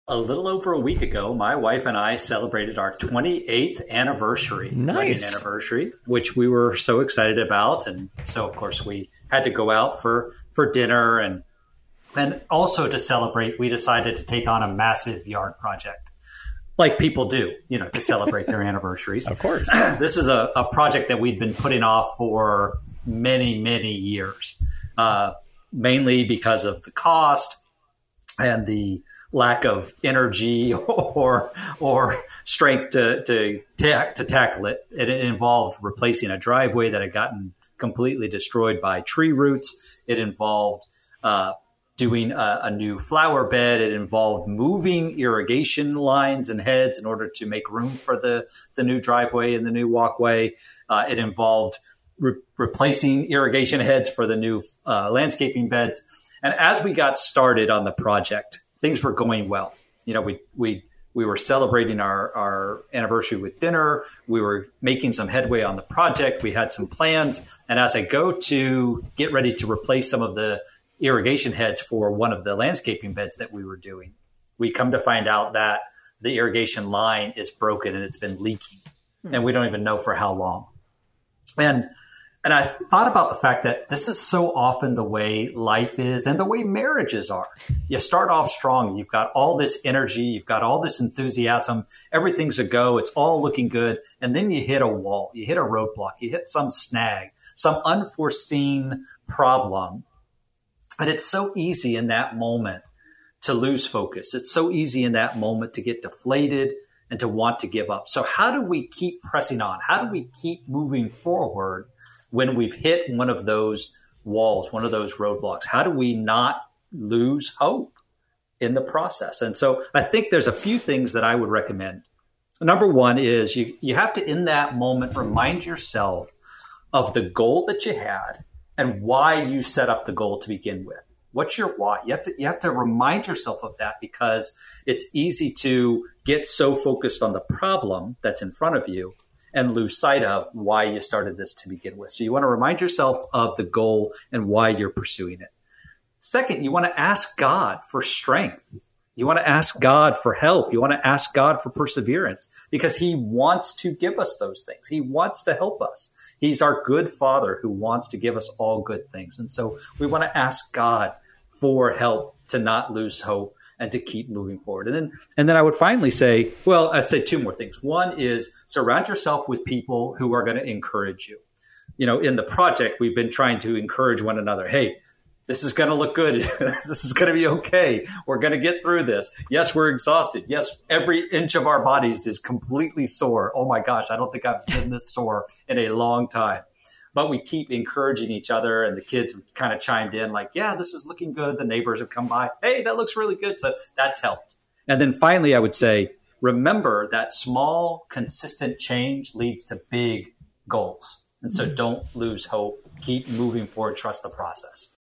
A little over a week ago, my wife and I celebrated our 28th anniversary, wedding Nice. anniversary, which we were so excited about. And so, of course, we had to go out for dinner. And also to celebrate, we decided to take on a massive yard project like people do, to celebrate their anniversaries. Of course. This is a project that we'd been putting off for many, many years, mainly because of the cost and the lack of energy or strength to tackle it. It involved replacing a driveway that had gotten completely destroyed by tree roots. It involved doing a new flower bed. It involved moving irrigation lines and heads in order to make room for the new driveway and the new walkway. It involved replacing irrigation heads for the new landscaping beds. And as we got started on the project, things were going well. We were celebrating our anniversary with dinner. We were making some headway on the project. We had some plans. And as I go to get ready to replace some of the irrigation heads for one of the landscaping beds that we were doing, we come to find out that the irrigation line is broken and it's been leaking. And we don't even know for how long. And I thought about the fact that this is so often the way life is and the way marriages are. You start off strong. You've got all this energy. You've got all this enthusiasm. Everything's a go. It's all looking good. And then you hit a wall. You hit a roadblock. You hit some snag, some unforeseen problem. And it's so easy in that moment to lose focus. It's so easy in that moment to get deflated and to want to give up. So how do we keep pressing on? How do we keep moving forward when we've hit one of those walls, one of those roadblocks? How do we not lose hope in the process? And so I think there's a few things that I would recommend. Number one is you have to, in that moment, remind yourself of the goal that you had and why you set up the goal to begin with. What's your why? You have to remind yourself of that, because it's easy to get so focused on the problem that's in front of you and lose sight of why you started this to begin with. So you want to remind yourself of the goal and why you're pursuing it. Second, you want to ask God for strength. You want to ask God for help. You want to ask God for perseverance, because he wants to give us those things. He wants to help us. He's our good Father who wants to give us all good things. And so we want to ask God for help to not lose hope and to keep moving forward. And then I would finally say, well, I'd say two more things. One is surround yourself with people who are going to encourage you. In the project, we've been trying to encourage one another. Hey, this is going to look good. This is going to be okay. We're going to get through this. Yes, we're exhausted. Yes, every inch of our bodies is completely sore. Oh my gosh, I don't think I've been this sore in a long time. But we keep encouraging each other, and the kids kind of chimed in like, yeah, this is looking good. The neighbors have come by. Hey, that looks really good. So that's helped. And then finally, I would say, remember that small, consistent change leads to big goals. And so don't lose hope. Keep moving forward. Trust the process.